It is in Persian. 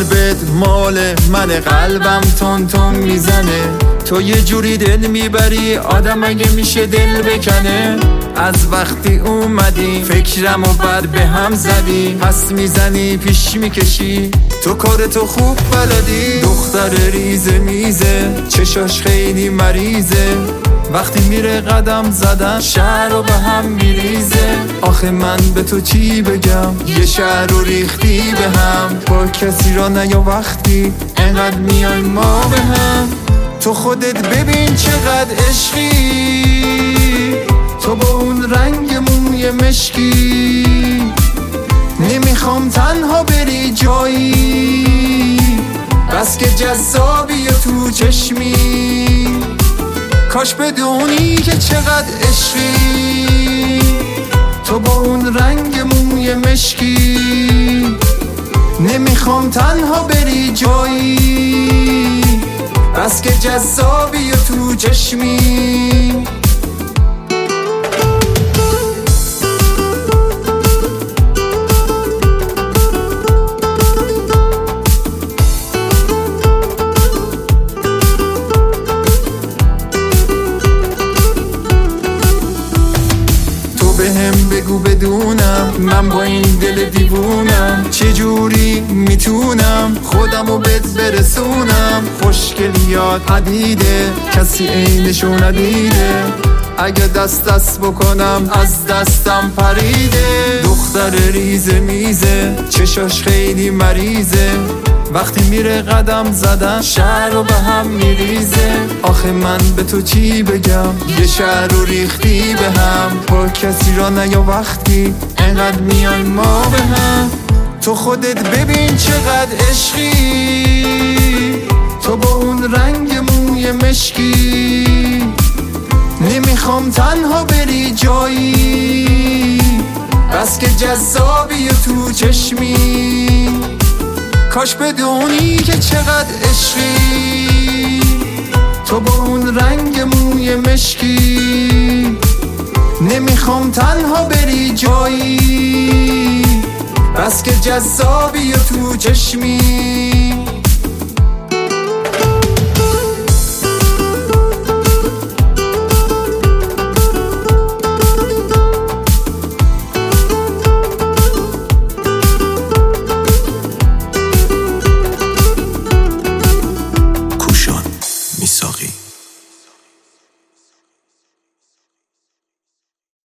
قلبت مال من، قلبم تون تون میزنه. تو یه جوری دل میبری آدم اگه میشه دل بکنه. از وقتی اومدی فکرم و بد به هم زدی، پس میزنی پیش میکشی، تو کارتو خوب بلدی. دختر ریزه میزه چشاش خیلی مریضه، وقتی میره قدم زدن شهر رو به هم میریزه. آخه من به تو چی بگم، یه شهر رو ریختی به هم. با کسی را نیا وقتی انقدر میای ما به هم. تو خودت ببین چقدر عشقی، تو با اون رنگ موی مشکی. نمیخوام تنها بری جایی، بس که جذابی و تو چشمی. کاش بدونی که چقدر عشقی، تو با اون رنگ موی مشکی. نمیخوام تنها بری جایی، بس که جذابی و تو چشمی. بهم بگو بدونم من با این دل دیوونم، چجوری میتونم خودمو بهت برسونم. خوشگلیات عدیده کسی عینشو ندیده، اگه دست بکنم از دستم پریده. دختر ریزه میزه چشاش خیلی مریضه، وقتی میره قدم زدن شهر رو به هم میریزه. آخه من به تو چی بگم، یه شهر رو ریختی به هم. با کسی را نیا وقتی انقدر میای ما به هم. تو خودت ببین چقدر عشقی، تو با اون رنگ موی مشکی. نمیخوام تنها بری جایی، بس که جذابی و تو چشمی. کاش بدونی که چقدر عشقی، تو با اون رنگ موی مشکی. نمیخوام تنها بری جایی، بس که جذابی و تو چشمی.